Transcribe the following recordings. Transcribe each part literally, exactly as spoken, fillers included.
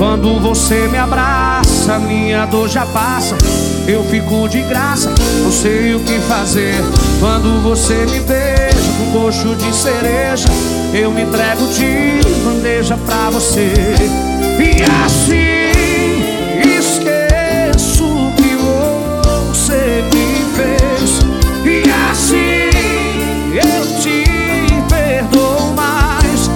Quando você me abraça, minha dor já passa. Eu fico de graça, não sei o que fazer. Quando você me beija com gosto de cereja, eu me entrego de bandeja pra você. E assim esqueço o que você me fez. E assim eu te perdoo mais.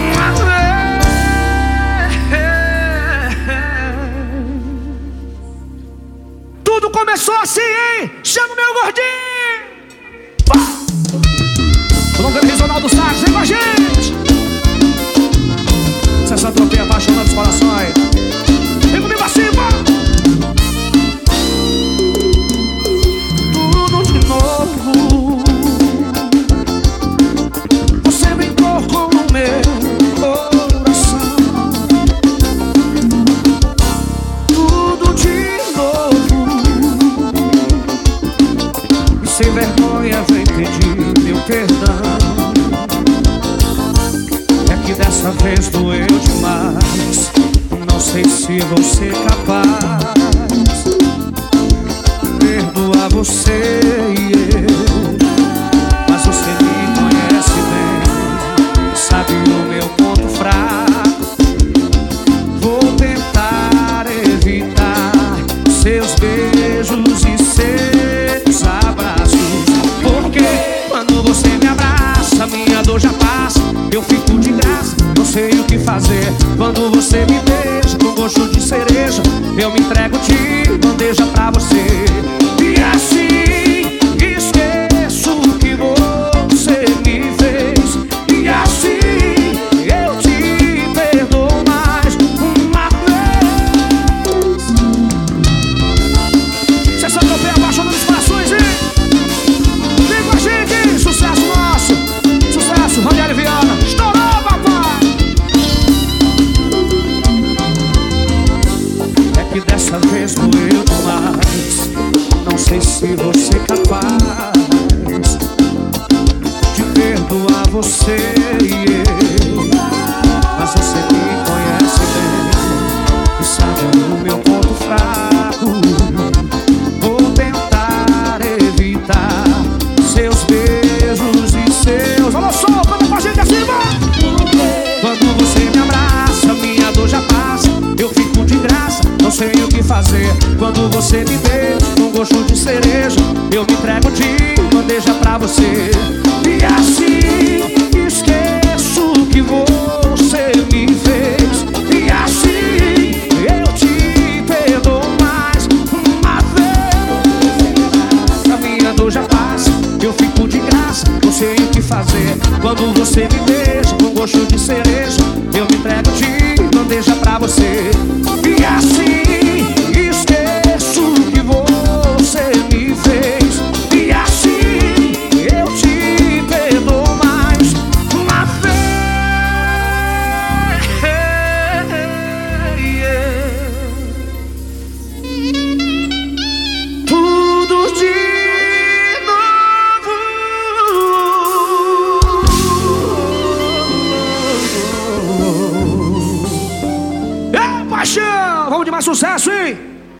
Tudo começou assim, hein? Chama o meu gordinho! Pá! O nome dele é Ronaldo Salles, vem com a gente! Essa tropinha apaixonando os corações. Vem comigo assim, pá! Tudo de novo. Você brincou com o meu coração. Tudo de novo. E sem vergonha vem pedir meu perdão. É que dessa vez doeu demais. Não sei se vou ser capaz perdoar você e eu. Mas você me conhece bem, sabe o meu ponto fraco. Vou tentar evitar seus beijos e seus abraços, porque quando você me abraça, minha dor já passa. Eu fico de graça, não sei o que fazer. Quando você me beija com gosto de cereja, eu me entrego de bandeja pra você. E assim esqueço o que você me fez. E assim eu te perdoo mais uma vez. Cê só tropei apaixonando os corações, hein? Vem com a gente, hein? Sucesso nosso. Sucesso, Ranieri Viana. Estourou, papai! É que dessa vez doeu demais. Não sei se vou ser capaz de perdoar você e eu. Mas você me conhece bem e sabe o meu ponto fraco. Vou tentar evitar seus beijos e seus... Alô, som, canta com a gente assim, vai! Quando você me abraça, minha dor já passa. Eu fico de graça, não sei o que fazer. Quando você me beija com gosto de cereja, eu me entrego de bandeja pra você. E assim esqueço o que você me fez. E assim eu te perdoo mais uma vez. A minha dor já passa, eu fico de graça, não sei o que fazer. Quando você me beija com gosto de cereja, eu me entrego de bandeja pra você. E assim